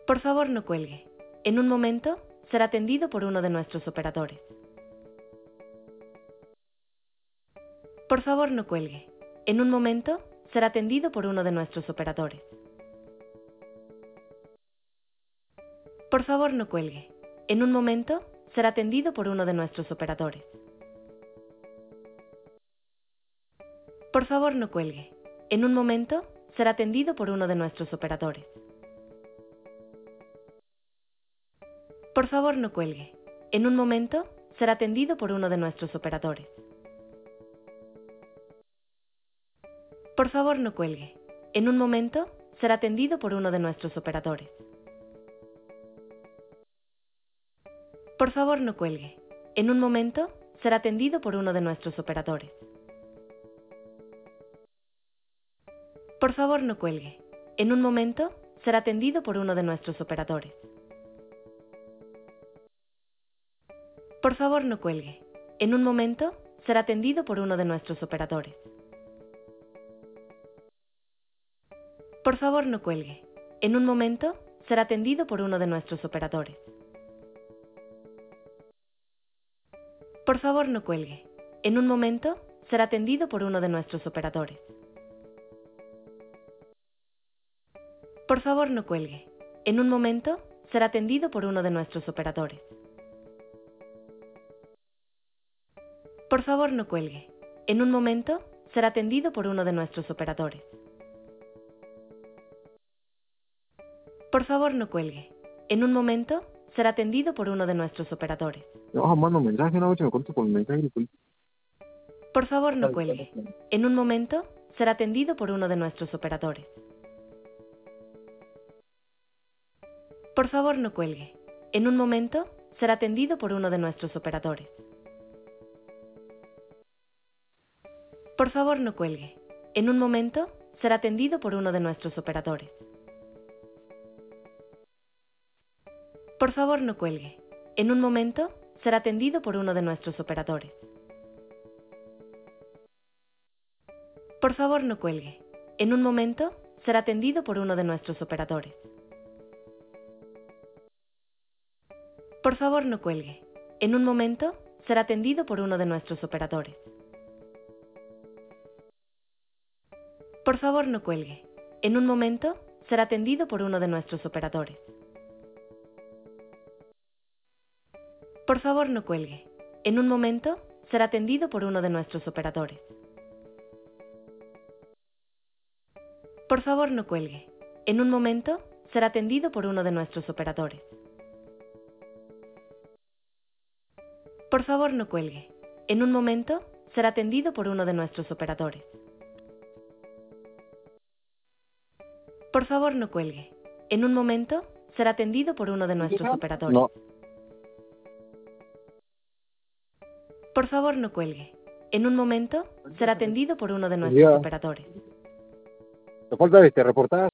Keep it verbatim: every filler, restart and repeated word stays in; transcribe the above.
Por favor, no cuelgue. En un momento, será atendido por uno de nuestros operadores. Por favor, no cuelgue. En un momento, será atendido por uno de nuestros operadores. Por favor, no cuelgue. En un momento, será atendido por uno de nuestros operadores. Por favor, no cuelgue. En un momento, será atendido por uno de nuestros operadores. Por favor, no cuelgue. En un momento, será atendido por uno de nuestros operadores. Por favor, no cuelgue. En un momento, será atendido por uno de nuestros operadores. Por favor, no cuelgue. En un momento, será atendido por uno de nuestros operadores. Por favor, no cuelgue. En un momento, será atendido por uno de nuestros operadores. Por favor, no cuelgue. En un momento, será atendido por uno de nuestros operadores. Por favor, no cuelgue. En un momento, será atendido por uno de nuestros operadores. Por favor, no cuelgue. En un momento, será atendido por uno de nuestros operadores. Por favor, no cuelgue. En un momento, será atendido por uno de nuestros operadores. Por favor, no cuelgue. En un momento, será atendido por uno de nuestros operadores. Por favor, no cuelgue. En un momento, será atendido por uno de nuestros operadores. No, mano, mensaje, no, yo me conto por mensaje. Por favor, no cuelgue. En un momento, será atendido por uno de nuestros operadores. Por favor, no cuelgue. En un momento, será atendido por uno de nuestros operadores. Por favor, no cuelgue. En un momento, será atendido por uno de nuestros operadores. Por favor, no cuelgue. En un momento, será atendido por uno de nuestros operadores. Por favor, no cuelgue. En un momento, será atendido por uno de nuestros operadores. Por favor, no cuelgue. En un momento, será atendido por uno de nuestros operadores. Por favor, no cuelgue. En un momento, será atendido por uno de nuestros operadores. Por favor, no cuelgue. En un momento, será atendido por uno de nuestros operadores. Por favor, no cuelgue. En un momento, será atendido por uno de nuestros operadores. Por favor, no cuelgue. En un momento, será atendido por uno de nuestros operadores. Por favor, no cuelgue. En un momento, será atendido por uno de nuestros operadores. No. Por favor, no cuelgue. En un momento, será atendido por uno de nuestros Ya. operadores. Te falta este reportaje.